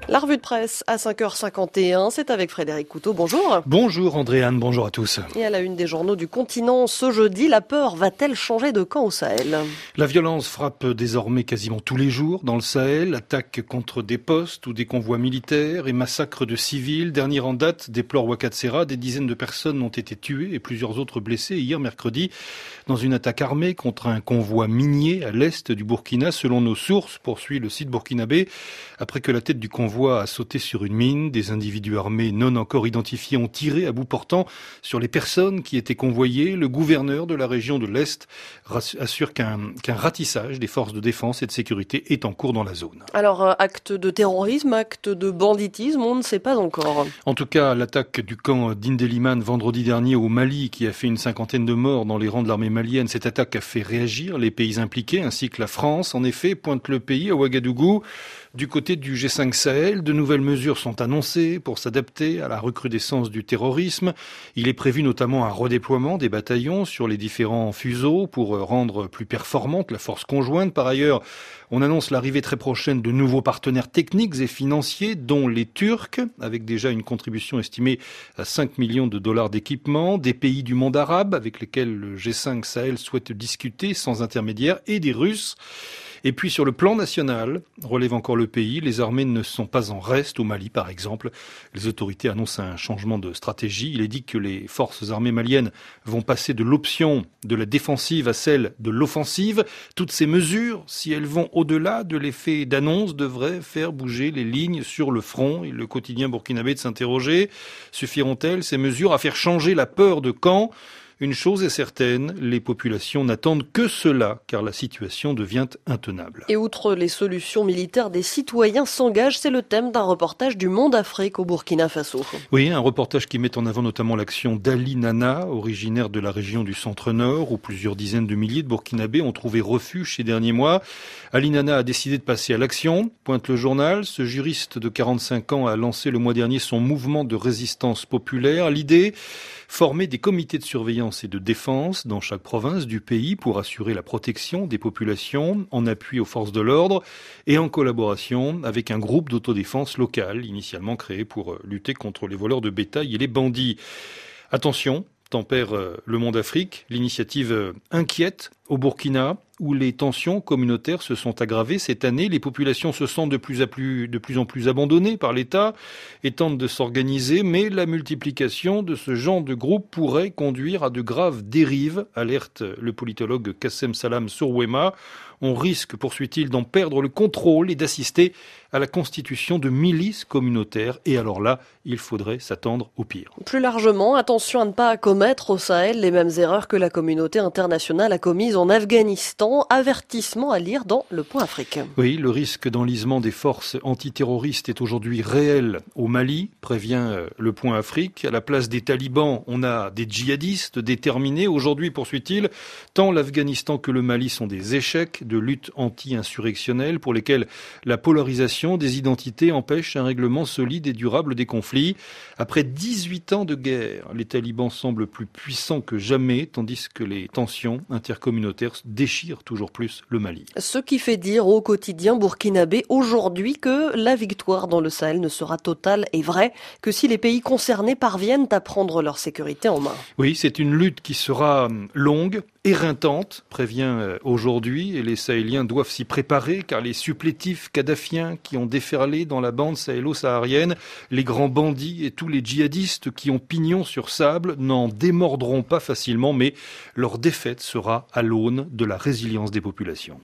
La revue de presse à 5h51, c'est avec Frédéric Couteau. Bonjour. Bonjour Andréane, bonjour à tous. Et à la une des journaux du continent, ce jeudi, la peur va-t-elle changer de camp au Sahel ? La violence frappe désormais quasiment tous les jours dans le Sahel. Attaques contre des postes ou des convois militaires et massacres de civils. Dernier en date, déplore Ouakatsera, des dizaines de personnes ont été tuées et plusieurs autres blessées hier mercredi dans une attaque armée contre un convoi minier à l'est du Burkina. Selon nos sources, poursuit le site burkinabé, après que la tête du convoi a sauté sur une mine. Des individus armés non encore identifiés ont tiré à bout portant sur les personnes qui étaient convoyées. Le gouverneur de la région de l'Est assure qu'un ratissage des forces de défense et de sécurité est en cours dans la zone. Alors, acte de terrorisme, acte de banditisme, on ne sait pas encore. En tout cas, l'attaque du camp d'Indeliman vendredi dernier au Mali, qui a fait une 50aine de morts dans les rangs de l'armée malienne, cette attaque a fait réagir les pays impliqués ainsi que la France. En effet, pointe le pays à Ouagadougou. Du côté du G5 Sahel, de nouvelles mesures sont annoncées pour s'adapter à la recrudescence du terrorisme. Il est prévu notamment un redéploiement des bataillons sur les différents fuseaux pour rendre plus performante la force conjointe. Par ailleurs, on annonce l'arrivée très prochaine de nouveaux partenaires techniques et financiers, dont les Turcs, avec déjà une contribution estimée à 5 millions de dollars d'équipement, des pays du monde arabe avec lesquels le G5 Sahel souhaite discuter sans intermédiaire, et des Russes. Et puis sur le plan national, relève encore le pays, les armées ne sont pas en reste. Au Mali par exemple, les autorités annoncent un changement de stratégie. Il est dit que les forces armées maliennes vont passer de l'option de la défensive à celle de l'offensive. Toutes ces mesures, si elles vont au-delà de l'effet d'annonce, devraient faire bouger les lignes sur le front. Et le quotidien burkinabé de s'interroger, suffiront-elles ces mesures à faire changer la peur de camp ? Une chose est certaine, les populations n'attendent que cela, car la situation devient intenable. Et outre les solutions militaires, des citoyens s'engagent, c'est le thème d'un reportage du Monde Afrique au Burkina Faso. Oui, un reportage qui met en avant notamment l'action d'Ali Nana, originaire de la région du Centre-Nord, où plusieurs dizaines de milliers de Burkinabés ont trouvé refuge ces derniers mois. Ali Nana a décidé de passer à l'action, pointe le journal. Ce juriste de 45 ans a lancé le mois dernier son mouvement de résistance populaire. L'idée, former des comités de surveillance et de défense dans chaque province du pays pour assurer la protection des populations en appui aux forces de l'ordre et en collaboration avec un groupe d'autodéfense local initialement créé pour lutter contre les voleurs de bétail et les bandits. Attention, tempère le Monde Afrique, l'initiative inquiète au Burkina, où les tensions communautaires se sont aggravées cette année. Les populations se sentent de plus en plus abandonnées par l'État et tentent de s'organiser, mais la multiplication de ce genre de groupes pourrait conduire à de graves dérives, alerte le politologue Kassem Salam Sourwema. On risque, poursuit-il, d'en perdre le contrôle et d'assister à la constitution de milices communautaires. Et alors là, il faudrait s'attendre au pire. Plus largement, attention à ne pas commettre au Sahel les mêmes erreurs que la communauté internationale a commises en Afghanistan. Avertissement à lire dans Le Point Afrique. Oui, le risque d'enlisement des forces antiterroristes est aujourd'hui réel au Mali, prévient Le Point Afrique. À la place des talibans, on a des djihadistes déterminés. Aujourd'hui, poursuit-il, tant l'Afghanistan que le Mali sont des échecs de lutte anti-insurrectionnelle pour lesquels la polarisation des identités empêche un règlement solide et durable des conflits. Après 18 ans de guerre, les talibans semblent plus puissants que jamais, tandis que les tensions intercommunautaires déchirent toujours plus le Mali. Ce qui fait dire au quotidien burkinabé aujourd'hui que la victoire dans le Sahel ne sera totale et vraie que si les pays concernés parviennent à prendre leur sécurité en main. Oui, c'est une lutte qui sera longue, éreintante, prévient aujourd'hui, et les Sahéliens doivent s'y préparer car les supplétifs kadhafiens qui ont déferlé dans la bande sahélo-saharienne, les grands bandits et tous les djihadistes qui ont pignon sur sable n'en démordront pas facilement, mais leur défaite sera à l'aune de la résilience des populations.